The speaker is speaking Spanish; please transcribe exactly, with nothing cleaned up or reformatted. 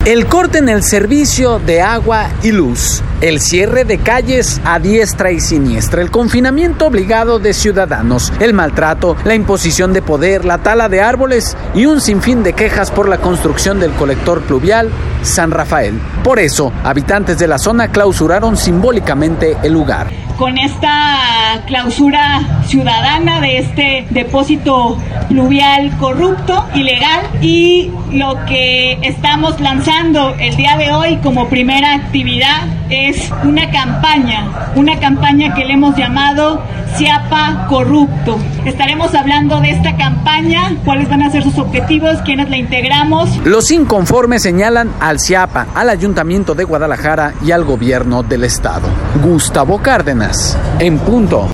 El corte en el servicio de agua y luz, el cierre de calles a diestra y siniestra, el confinamiento obligado de ciudadanos, el maltrato, la imposición de poder, la tala de árboles y un sinfín de quejas por la construcción del colector pluvial San Rafael. Por eso, habitantes de la zona clausuraron simbólicamente el lugar. Con esta clausura ciudadana de este depósito pluvial corrupto, ilegal, y lo que estamos lanzando el día de hoy como primera actividad es una campaña, una campaña que le hemos llamado Ciapa Corrupto. Estaremos hablando de esta campaña, cuáles van a ser sus objetivos, quiénes la integramos. Los inconformes señalan al Ciapa, al Ayuntamiento de Guadalajara y al gobierno del estado. Gustavo Cárdenas, en punto.